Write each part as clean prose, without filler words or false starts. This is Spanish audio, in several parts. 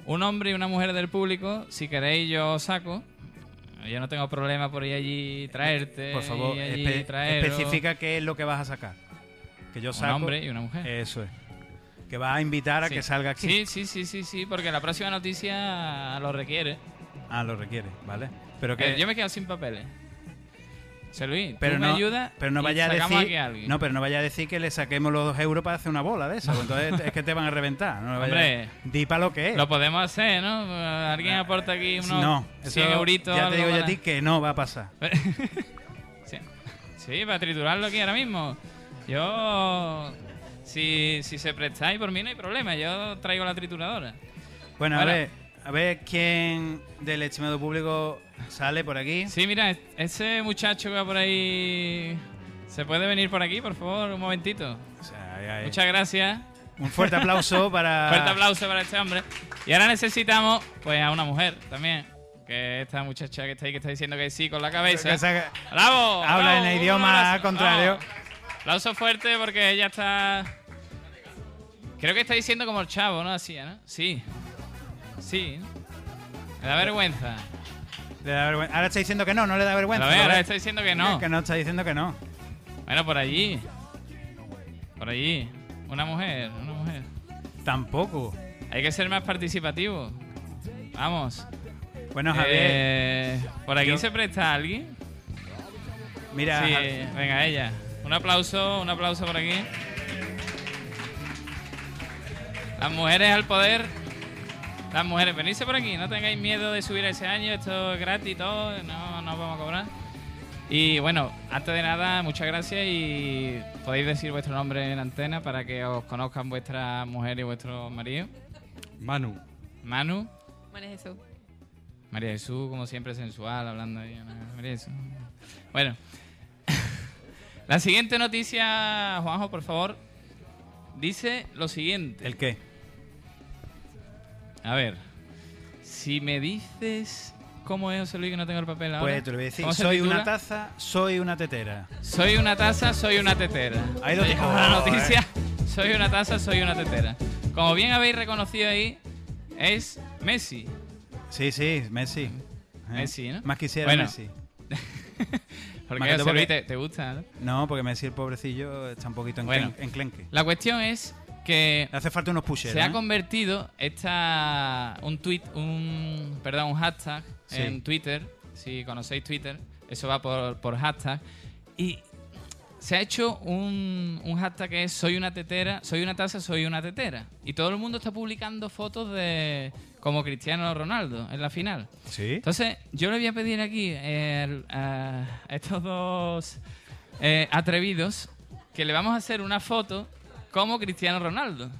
un hombre y una mujer del público, si queréis yo os saco. Yo no tengo problema por ir allí y traerte. Por favor, especifica qué es lo que vas a sacar. Que yo saco. Un hombre y una mujer. Eso es. Que vas a invitar a que salga aquí. Sí, porque la próxima noticia lo requiere. Ah, lo requiere, vale. Pero que yo me quedo sin papeles. José Luis, pero tú no, me ayudas pero no y vaya a sacamos decir, aquí a alguien. no, pero no vaya a decir que le saquemos los 2 euros para hacer una bola de esa. Entonces es que te van a reventar. No Hombre, di para lo que es. Lo podemos hacer, ¿no? Alguien aporta aquí unos 100 euritos. Ya te digo yo a ti que no va a pasar. Sí, para triturarlo aquí ahora mismo. Yo... Si se prestáis por mí no hay problema, yo traigo la trituradora. Bueno, a ver quién del estimado público sale por aquí. Sí, mira, ese muchacho que va por ahí... ¿Se puede venir por aquí, por favor? Un momentito. O sea, muchas gracias. Un fuerte aplauso para... Fuerte aplauso para este hombre. Y ahora necesitamos, pues, a una mujer también. Que esta muchacha que está ahí, que está diciendo que sí con la cabeza. ¡Bravo! Habla ¡Bravo! en idioma contrario. Vamos. Aplauso fuerte porque ella está... Creo que está diciendo como el chavo, ¿no? Así, ¿no? Sí. Sí. Le da vergüenza. Le da vergüenza. Ahora está diciendo que no le da vergüenza. Ahora está diciendo que no. Que no está diciendo que no. Bueno, por allí. Por allí. Una mujer. Tampoco. Hay que ser más participativo. Vamos. Bueno, Javier. ¿Por aquí se presta alguien? Mira. Sí, venga, ella. Un aplauso por aquí. Las mujeres al poder. Las mujeres, venirse por aquí. No tengáis miedo de subir ese año. Esto es gratis y todo. No os vamos a cobrar. Y bueno, antes de nada, muchas gracias. Y podéis decir vuestro nombre en antena para que os conozcan vuestras mujeres y vuestros maridos. Manu. María Jesús. María Jesús, como siempre, sensual, hablando ahí. María Jesús. Bueno. La siguiente noticia, Juanjo, por favor, dice lo siguiente. ¿El qué? A ver, si me dices cómo es, José Luis, que no tengo el papel ahora. Pues te lo voy a decir. Soy una taza, soy una tetera. Soy una taza, soy una tetera. Ahí lo tengo. La noticia, soy una taza, soy una tetera. Como bien habéis reconocido ahí, es Messi. Sí, Messi. Messi, ¿no? Más quisiera Messi. Porque José Luis te gusta, ¿no? No, porque Messi, el pobrecillo, está un poquito enclenque. La cuestión es que le hace falta unos pushers. Se ha convertido un hashtag en Twitter. Si conocéis Twitter, eso va por hashtag. Y se ha hecho un hashtag que es soy una tetera, soy una taza, soy una tetera. Y todo el mundo está publicando fotos de como Cristiano Ronaldo en la final. ¿Sí? Entonces, yo le voy a pedir aquí a estos dos atrevidos que le vamos a hacer una foto como Cristiano Ronaldo.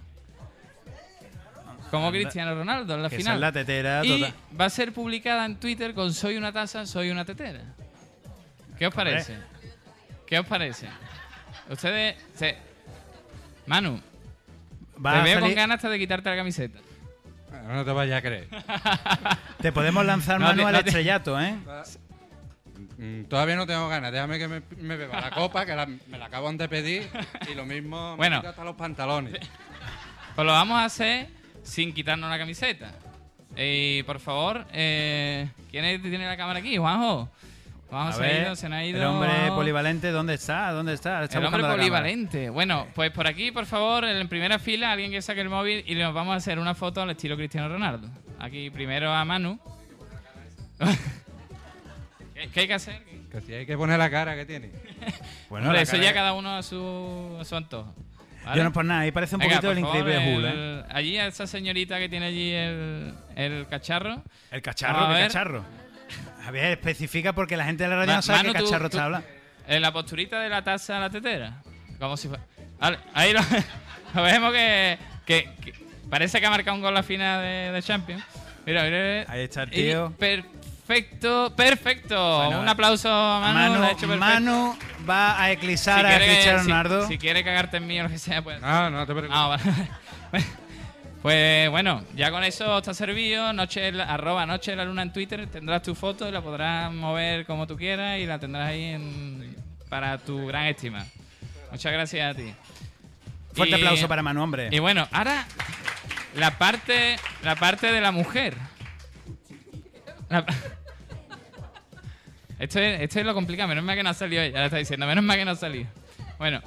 Como Cristiano Ronaldo en la final. Es la tetera y total. va a ser publicada en Twitter con soy una taza, soy una tetera. ¿Qué os parece? ¿Qué os parece? Ustedes... Manu, te veo con ganas hasta de quitarte la camiseta. No te vayas a creer. Te podemos lanzar, Manu, al estrellato, ¿eh? Todavía no tengo ganas. Déjame que me beba la copa, que me la acaban de pedir. Y lo mismo me quito hasta los pantalones. Pues lo vamos a hacer sin quitarnos la camiseta. Y por favor, ¿quién tiene la cámara aquí? Juanjo. Vamos, se nos ha ido. El hombre polivalente, ¿dónde está? El hombre polivalente. Bueno, pues por aquí, por favor, en primera fila, alguien que saque el móvil y nos vamos a hacer una foto al estilo Cristiano Ronaldo. Aquí primero a Manu. ¿Qué hay que hacer? Que si hay que poner la cara que tiene. Bueno, hombre, eso ya cada uno a su antojo. ¿Vale? Yo no por nada, ahí parece un poquito el increíble Hulk, Allí a esa señorita que tiene allí el cacharro. ¿El cacharro? ¿Qué cacharro? A ver, especifica porque la gente de la radio no sabe qué cacharro está hablando. La posturita de la taza a la tetera. Como si fuera... Ahí lo vemos que parece que ha marcado un gol la final de Champions. Mira. Ahí está el tío. Perfecto. Bueno, un aplauso a Manu. Manu va a eclipsar a Cristiano Ronaldo. Si quiere cagarte en mí o lo que sea, pues... No te preocupes. Vale. Pues bueno, ya con eso está servido. @Noche de la Luna en Twitter. Tendrás tu foto y la podrás mover como tú quieras y la tendrás ahí para tu gran estima. Muchas gracias a ti. Fuerte aplauso para Manu, hombre. Y bueno, ahora la parte de la mujer. Esto es lo complicado. Menos mal que no ha salido ella. Ya está diciendo. Menos mal que no ha salido. Bueno.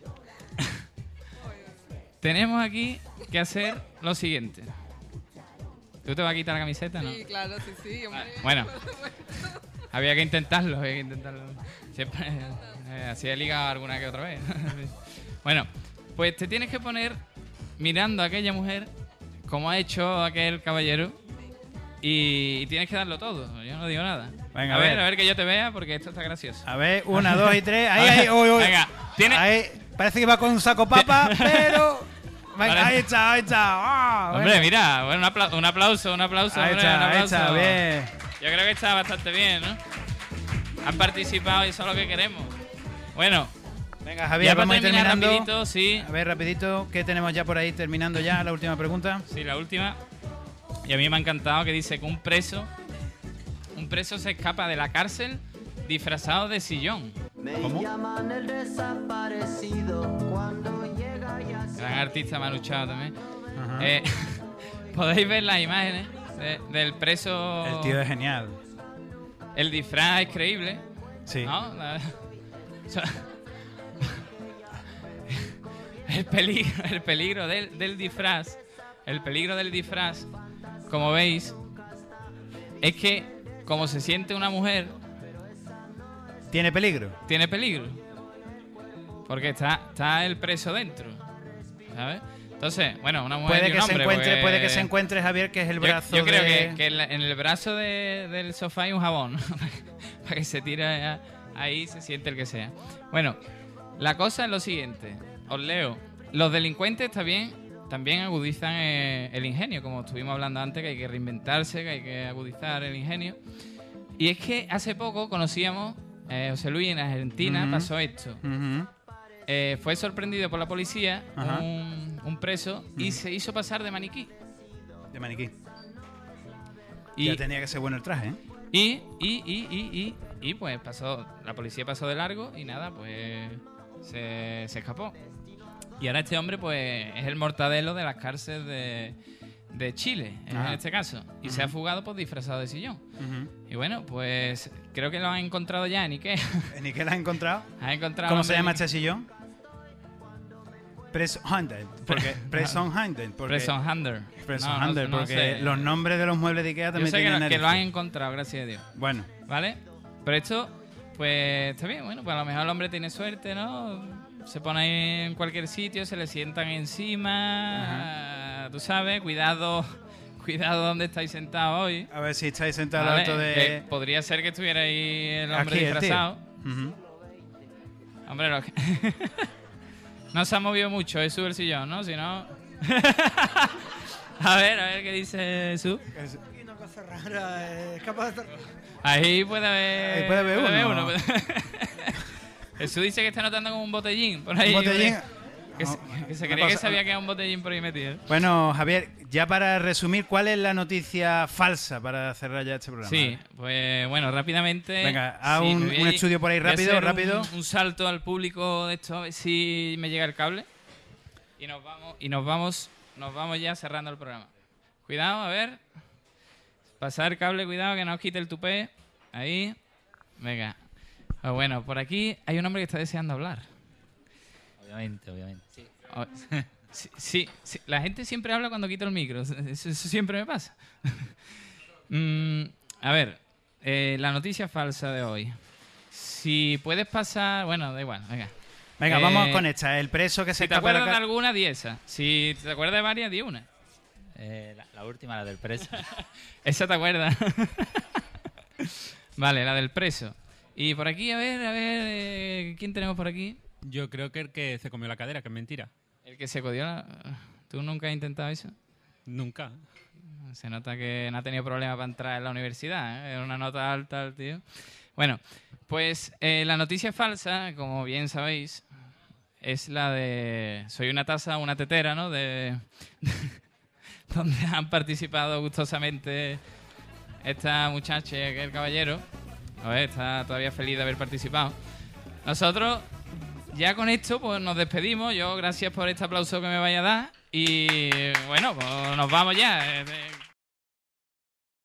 Tenemos aquí que hacer lo siguiente. ¿Tú te vas a quitar la camiseta, no? Sí, claro, sí. Hombre. Bueno. Había que intentarlo. Siempre así he ligado alguna que otra vez. Bueno, pues te tienes que poner mirando a aquella mujer como ha hecho aquel caballero y tienes que darlo todo. Yo no digo nada. Venga, a ver que yo te vea porque esto está gracioso. A ver, 1, 2 y 3. Ahí. Venga, ahí, parece que va con un saco papa, pero... Venga, ahí está. Hombre, venga. mira, bueno, un aplauso. Ahí Hombre, está, un aplauso. ahí está, bien. Yo creo que está bastante bien, ¿no? Han participado y eso es lo que queremos. Bueno, venga, Javier, ya vamos a ir terminar terminando. rapidito, sí. A ver, rapidito, ¿qué tenemos ya por ahí terminando ya? La última pregunta. Sí, la última. Y a mí me ha encantado que dice que un preso se escapa de la cárcel disfrazado de sillón. ¿Cómo? Gran artista Manu Chao también. Ajá. Podéis ver las imágenes del preso. El tío es genial. El disfraz es creíble. Sí. ¿No? El peligro del disfraz. El peligro del disfraz, como veis, es que como se siente una mujer, ¿Tiene peligro? tiene peligro. Porque está el preso dentro. ¿Sabes? Entonces, bueno, una mujer y un hombre, porque Puede que se encuentre, Javier, que es el brazo yo creo de... que en el brazo del sofá hay un jabón. Para que se tire ahí, se siente el que sea. Bueno, la cosa es lo siguiente. Os leo. Los delincuentes también agudizan el ingenio, como estuvimos hablando antes, que hay que reinventarse, que hay que agudizar el ingenio. Y es que hace poco conocíamos, José Luis, en Argentina pasó esto. Fue sorprendido por la policía, un preso, y se hizo pasar de maniquí. De maniquí. Y, Ya tenía que ser bueno el traje, ¿eh? y pues la policía pasó de largo y nada, pues se escapó. Y ahora este hombre pues es el mortadelo de las cárceles de Chile, en este caso. Y se ha fugado pues disfrazado de sillón. Y bueno, pues creo que lo han encontrado ya en Ikea. ¿En Ikea la has encontrado? ¿Cómo se llama este sillón? Prison Hunter. Prison Hunter. Prison Hunter. Prison No, Hunter, no porque sé. los nombres de los muebles de Ikea Yo también sé tienen que lo han narices. encontrado, gracias a Dios. Bueno, ¿Vale? Pero esto, pues está bien. Bueno, pues a lo mejor el hombre tiene suerte, ¿no? Se pone ahí en cualquier sitio, se le sientan encima. Tú sabes, cuidado donde estáis sentados hoy. a ver si estáis sentados ¿Vale? al alto de... Que podría ser que estuviera ahí el hombre Aquí, el tío. disfrazado. Ujú. Hombre, no se ha movido mucho, es el sillón, ¿no? Si no... a ver qué dice Jesús. Una cosa rara, es capaz de... Ahí puede haber... Ahí puede haber uno. Jesús dice que está notando como un botellín por ahí. ¿Un botellín? Que se creía que sabía que era un botellín por ahí metido. Bueno, Javier, ya para resumir, ¿cuál es la noticia falsa para cerrar ya este programa? Sí, pues bueno, rápidamente... Venga, haz sí, un me voy a- estudio por ahí voy a rápido, hacer rápido. Un salto al público de esto, a ver si me llega el cable. Y nos vamos ya cerrando el programa. Cuidado, a ver. Pasar el cable, cuidado, que no os quite el tupé. Ahí. Venga. Ah, bueno, por aquí hay un hombre que está deseando hablar. Obviamente. Sí. Oh, sí, la gente siempre habla cuando quito el micro. Eso siempre me pasa. A ver, la noticia falsa de hoy. Si puedes pasar... Bueno, da igual, venga. Venga, vamos con esta. El preso que se Si te escapa de acuerdas de la alguna, di esa. Si te acuerdas de varias, di una. La última, la del preso. Esa te acuerdas. Vale, la del preso. Y por aquí, a ver, ¿quién tenemos por aquí? Yo creo que el que se comió la cadera, que es mentira. El que se codió ¿Tú nunca has intentado eso? Nunca. Se nota que no ha tenido problema para entrar en la universidad, ¿eh? Era una nota alta el tío. Bueno, pues la noticia falsa, como bien sabéis, es la de... Soy una taza, una tetera, ¿no? Donde han participado gustosamente esta muchacha, que es el caballero. A ver, está todavía feliz de haber participado. Nosotros, ya con esto, pues nos despedimos. Yo, gracias por este aplauso que me vaya a dar. Y bueno, pues nos vamos ya.